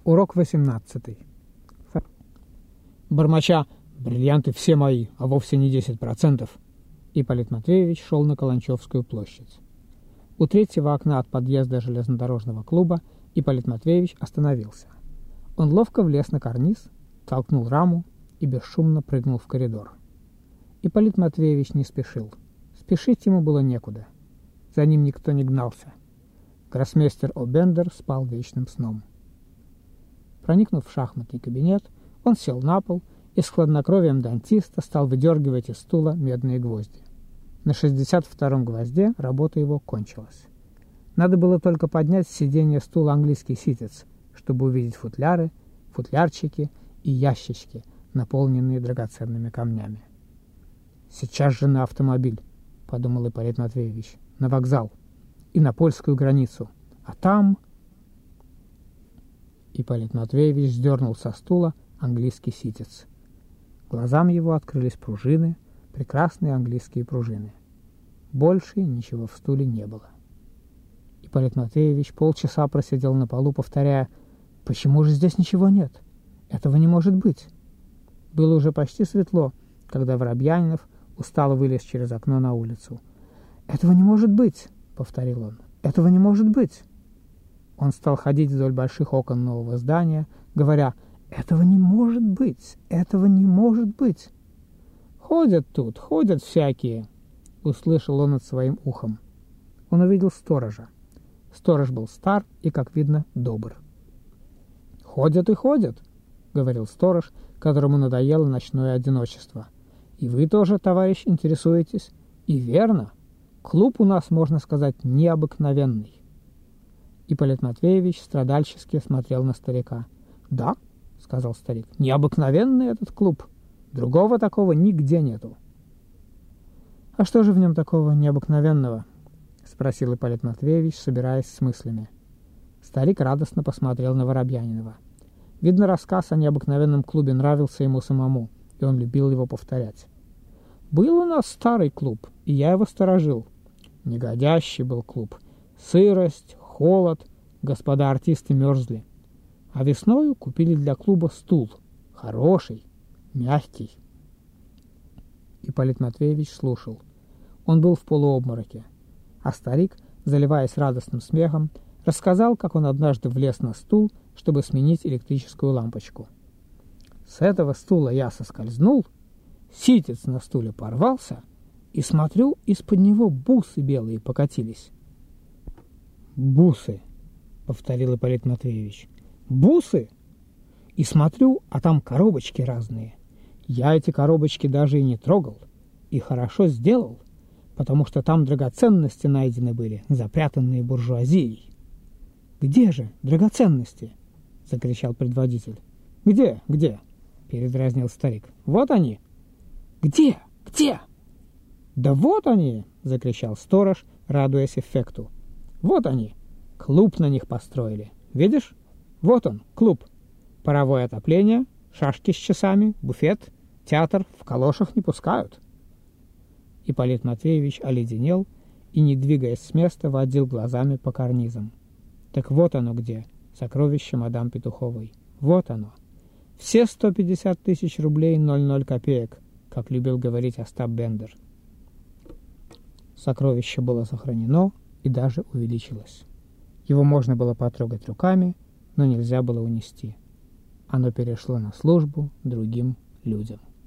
Урок 18. Бормоча «бриллианты все мои, а вовсе не 10%», Ипполит Матвеевич шел на Каланчевскую площадь. У третьего окна от подъезда железнодорожного клуба Ипполит Матвеевич остановился. Он ловко влез на карниз, толкнул раму и бесшумно прыгнул в коридор. Ипполит Матвеевич не спешил. Спешить ему было некуда. За ним никто не гнался. Гроссмейстер Обендер спал вечным сном. Проникнув в шахматный кабинет, он сел на пол и с хладнокровием дантиста стал выдергивать из стула медные гвозди. На 62-м гвозде работа его кончилась. Надо было только поднять с сиденья стула английский ситец, чтобы увидеть футляры, футлярчики и ящички, наполненные драгоценными камнями. «Сейчас же на автомобиль», — подумал Ипполит Матвеевич, — «на вокзал и на польскую границу, а там...» Ипполит Матвеевич сдернул со стула английский ситец. Глазам его открылись пружины, прекрасные английские пружины. Больше ничего в стуле не было. Ипполит Матвеевич полчаса просидел на полу, повторяя: «Почему же здесь ничего нет? Этого не может быть». Было уже почти светло, когда Воробьянинов устало вылез через окно на улицу. «Этого не может быть», — повторил он, — «этого не может быть». Он стал ходить вдоль больших окон нового здания, говоря: «Этого не может быть! Этого не может быть!» «Ходят тут, ходят всякие!» — услышал он над своим ухом. Он увидел сторожа. Сторож был стар и, как видно, добр. «Ходят и ходят!» — говорил сторож, которому надоело ночное одиночество. «И вы тоже, товарищ, интересуетесь? И верно! Клуб у нас, можно сказать, необыкновенный!» Ипполит Матвеевич страдальчески смотрел на старика. «Да, — сказал старик, — необыкновенный этот клуб. Другого такого нигде нету». «А что же в нем такого необыкновенного?» — спросил Ипполит Матвеевич, собираясь с мыслями. Старик радостно посмотрел на Воробьянинова. Видно, рассказ о необыкновенном клубе нравился ему самому, и он любил его повторять. «Был у нас старый клуб, и я его сторожил. Негодящий был клуб. Сырость, холод, господа артисты мерзли. А весною купили для клуба стул. Хороший, мягкий». Ипполит Матвеевич слушал. Он был в полуобмороке. А старик, заливаясь радостным смехом, рассказал, как он однажды влез на стул, чтобы сменить электрическую лампочку. «С этого стула я соскользнул, ситец на стуле порвался, и смотрю, из-под него бусы белые покатились». «Бусы», — повторил Ипполит Матвеевич. «Бусы? И смотрю, а там коробочки разные. Я эти коробочки даже и не трогал. И хорошо сделал, потому что там драгоценности найдены были, запрятанные буржуазией». «Где же драгоценности?» — закричал предводитель. «Где? Где?» — передразнил старик. «Вот они». «Где? Где?» «Да вот они!» — закричал сторож, радуясь эффекту. «Вот они! Клуб на них построили. Видишь? Вот он, клуб. Паровое отопление, шашки с часами, буфет, театр в калошах не пускают». Ипполит Матвеевич оледенел и, не двигаясь с места, водил глазами по карнизам. Так вот оно где, сокровище мадам Петуховой. Вот оно. Все 150 тысяч рублей 00 копеек, как любил говорить Остап Бендер. Сокровище было сохранено и даже увеличилось. Его можно было потрогать руками, но нельзя было унести. Оно перешло на службу другим людям.